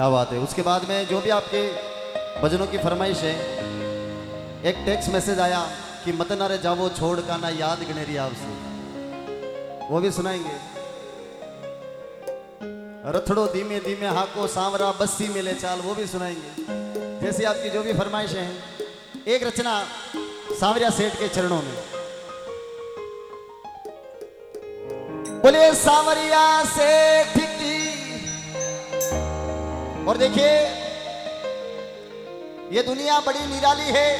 क्या बात है। उसके बाद में जो भी आपके भजनों की फरमाइश है, एक टेक्स्ट मैसेज आया कि मत ना रे जावो छोड़ का ना याद गनेरी आपसे, वो भी सुनाएंगे। रथड़ो धीमे धीमे हाको सांवरा बस्सी मिले चाल, वो भी सुनाएंगे। जैसे आपकी जो भी फरमाइशें हैं, एक रचना सांवरिया सेठ के चरणों में। बोले सांवरिया सेठ की। और देखिए ये दुनिया बड़ी निराली है,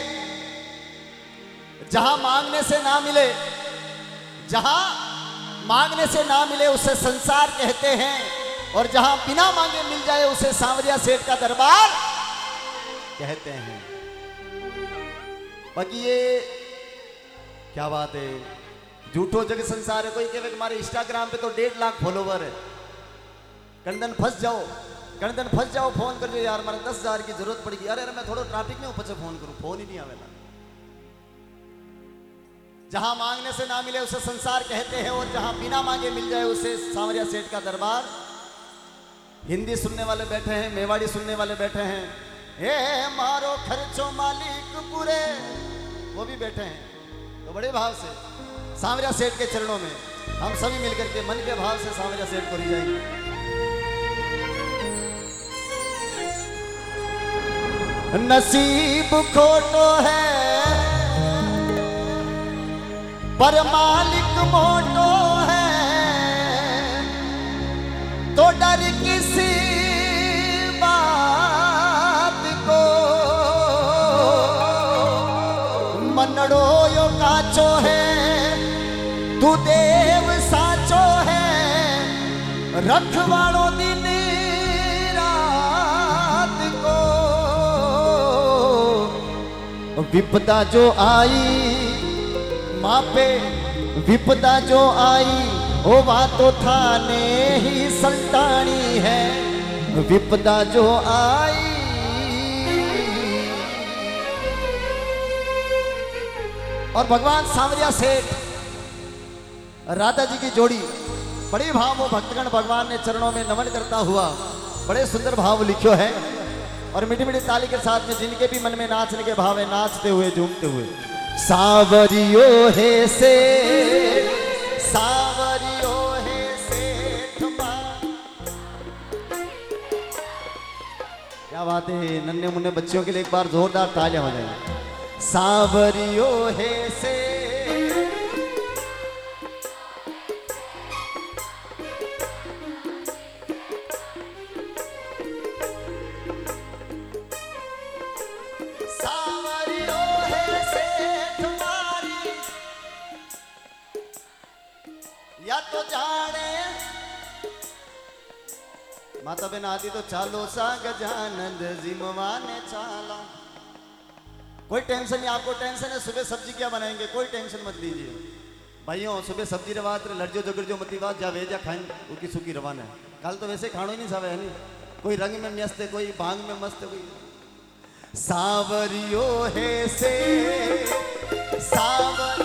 जहां मांगने से ना मिले, जहां मांगने से ना मिले उसे संसार कहते हैं, और जहां बिना मांगे मिल जाए उसे सांवरिया सेठ का दरबार कहते हैं। बाकी ये क्या बात है, झूठो जग संसार है। कोई कहे तुम्हारे इंस्टाग्राम पे तो 1.5 लाख फॉलोवर है, कंदन फंस जाओ, कंदन फंस जाओ, फोन कर दो यार, मेरे 10,000 की जरूरत पड़ेगी। अरे मैं थोड़ा ट्रैफिक में ऊपर से फोन करूं, फोन ही नहीं आवेला। जहां मांगने से ना मिले उसे संसार कहते हैं, और जहां बिना मांगे मिल जाए उसे सांवरिया सेठ का दरबार। हिंदी सुनने वाले बैठे हैं, मेवाड़ी सुनने वाले बैठे हैं, हे मारो खर्चो मालिक पूरे, वो भी बैठे हैं। तो बड़े भाव से सांवरिया सेठ के चरणों में हम सभी मिलकर के मन के भाव से सांवरिया सेठ को रिझाएंगे। नसीब खोटो है पर मालिक मोटो है, तो डर किसी बात को, मनड़ो यो काचो है, तू देव साचो है, रखवाड़ो दिन रात को। विपदा जो आई मापे, विपदा जो आई ओ बात तो थाने ही सल्टानी है, विपदा जो आई। और भगवान सांवरिया सेठ राधा जी की जोड़ी, बड़े भाव वो भक्तगण भगवान ने चरणों में नमन करता हुआ बड़े सुंदर भाव लिखो है। और मीठी मीठी ताली के साथ में जिनके भी मन में नाचने के भाव है, नाचते हुए झूमते हुए। सांवरियो है से, सांवरियो है सेठ। क्या बात है, नन्हे मुन्ने बच्चों के लिए एक बार जोरदार तालियां हो जाएंगे। सांवरियो है से, या तो जाने माता बहन आदि तो चालो सा गजानंद जिमवाने चाला। कोई टेंशन नहीं, आपको टेंशन है सुबह सब्जी क्या बनाएंगे, कोई टेंशन मत लीजिए भाइयों। सुबह सब्जी रवात लड़जो जगड़जो मती बात जा वेजा खाइन उकी सुकी रवाना है। कल तो वैसे खाणो ही नहीं सावे है नहीं, कोई रंग में मस्त है, कोई भांग में मस्त है, कोई सांवरियो है से सांवर।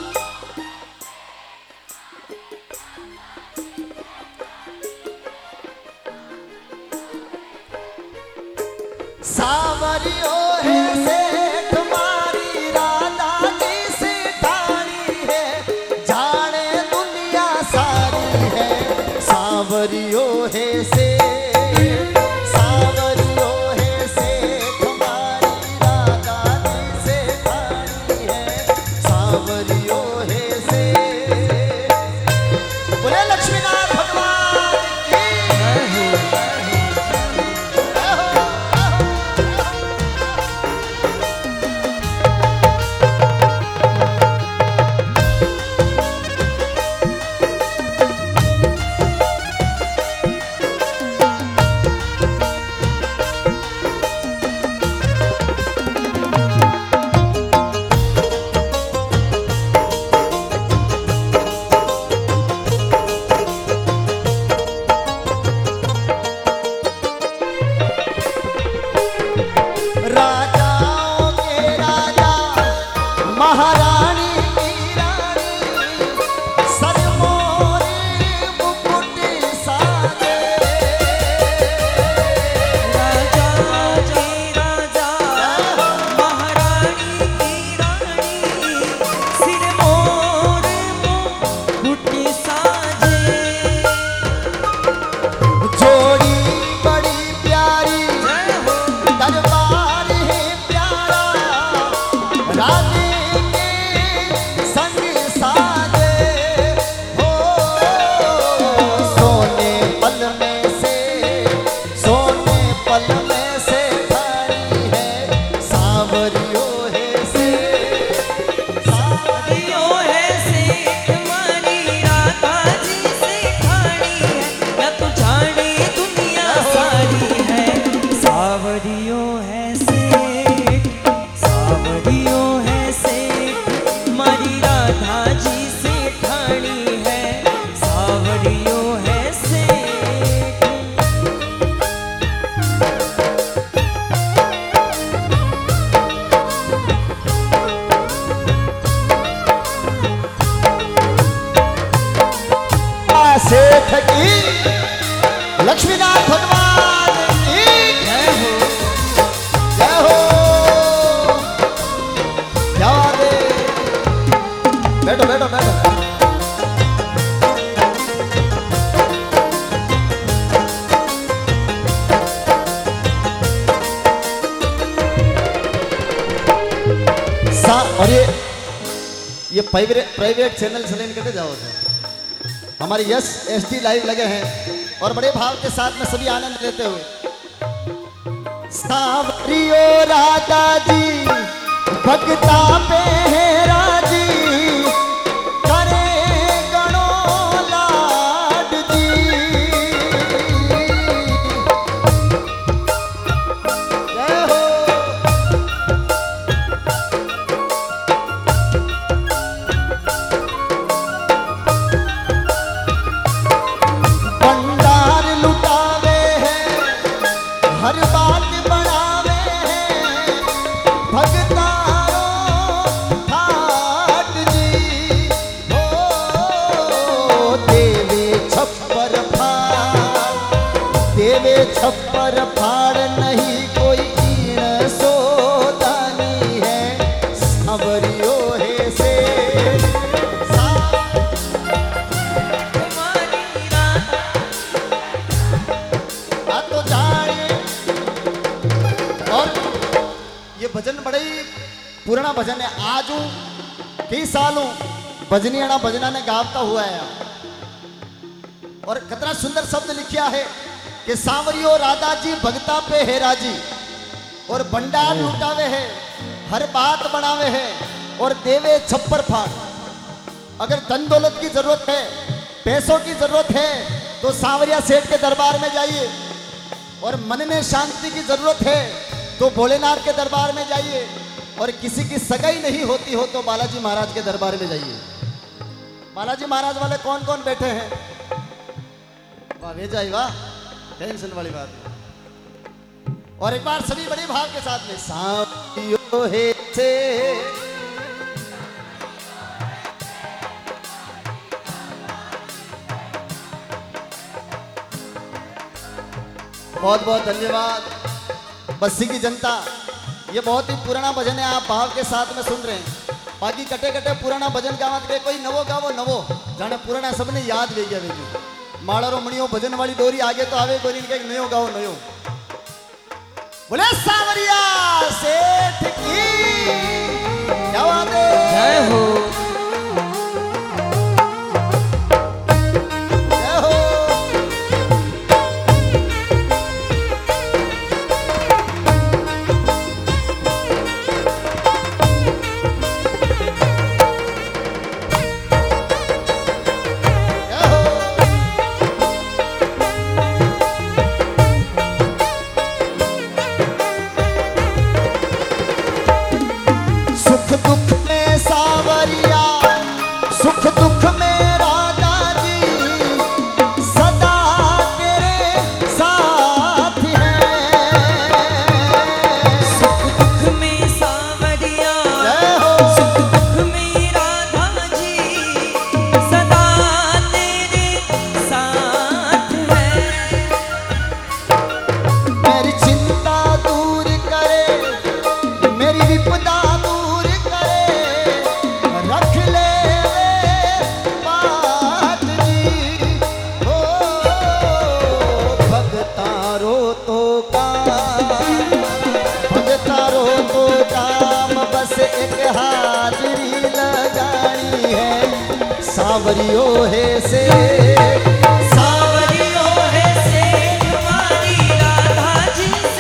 सांवरियो है सेठ मारी राधा जी से ठाणी है, जाने दुनिया सारी है। सांवरियो है से, सांवरियो है सेठ मारी राधा जी से ठाणी है, सांवरियो है से। बोले लक्ष्मीनाथ भगवान की। पल में से ठानी है सावरियो है से सावरियो है सेठ मारी राधा जी से ठानी है न तो जाने दुनिया सारी है सावरियो है सेठ सावरियो है सेठ मारी राधा जी से ठानी है सावरियो है सेठ सेठ की लक्ष्मीनाथ भगवान की जय हो जय हो। क्या बात है, बैठो बैठो बैठो। और ये प्राइवेट चैनल से लेने कटे जाओ सर। हमारे यस SD लाइव लगे हैं और बड़े भाव के साथ में सभी आनंद लेते हुए सावरियो राधा जी भगता पे है राजी करे गणो लाड जी जय हो। भंडार लुटावे हैं हर बात बनावे हैं भगतारो ठाट जी ओ देवे छप्पर फाड़ नहीं कोई ईण सोदानी है सावरियो है से तो जाने। और ये भजन बड़ा ही पुराना भजन है। आज कई सालों भजनियाना भजना ने गावता हुआ है और कितना सुंदर शब्द लिखा है कि सावरियो राधा जी भगता पे है राजी और भंडार लुटावे है हर बात बनावे है और देवे छप्पर फाड़। अगर धन दौलत की जरूरत है पैसों की जरूरत है तो सांवरिया सेठ के दरबार में जाइए और मन में शांति की जरूरत है तो भोलेनाथ के दरबार में जाइए और किसी की सगाई नहीं होती हो तो बालाजी महाराज के दरबार में जाइए। बालाजी महाराज वाले कौन कौन बैठे हैं? वाह भेजा ही वाह, टेंशन वाली बात है। और एक बार सभी बड़े भाव के साथ में सावरियो है से बहुत बहुत धन्यवाद बस्सी की जनता। ये बहुत ही पुराना भजन है, आप भाव के साथ में सुन रहे हैं। बाकी कटे कटे पुराना भजन गावा के कोई नवो गावो नवो जाने पुराना सबने याद ले गया बेजू माड़ो मणियो भजन वाली डोरी आगे तो आवे कोई नहीं नयो गाओ नयो। बोले सावरिया सेठ की क्या बात है, जय हो जय हो। सुख दुख में सावरिया सुख दुख में राधा जी सदा तेरे साथ हैं। सुख दुख में सावरिया जय हो। सुख दुख में राधा जी सदा तेरे साथ है। मेरी चिंता दूर करे मेरी विपदा दूर करे रख ले बात जी हो भगतारो तो काम बस एक हाजरी लगानी है सावरियो है से सावरियो है सेठ मारी राधा जी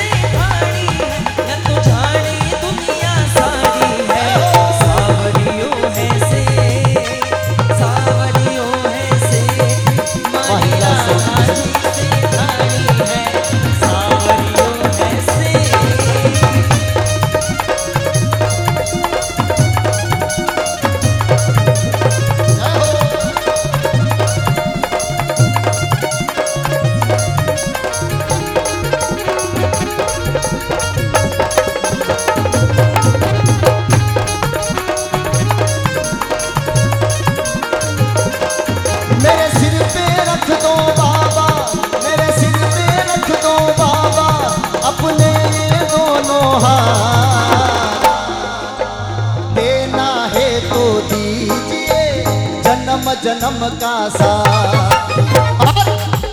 जन्म का साथ। और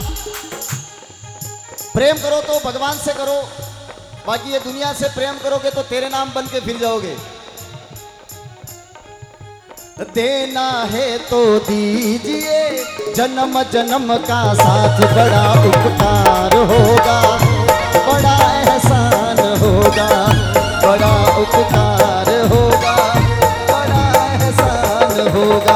प्रेम करो तो भगवान से करो, बाकी ये दुनिया से प्रेम करोगे तो तेरे नाम बन के फिर जाओगे। देना है तो दीजिए जन्म जन्म का साथ, बड़ा उपकार होगा, बड़ा एहसान होगा, बड़ा उपकार होगा, बड़ा एहसान होगा।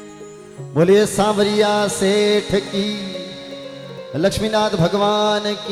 बोलिए सांवरिया सेठ की, लक्ष्मीनाथ भगवान की।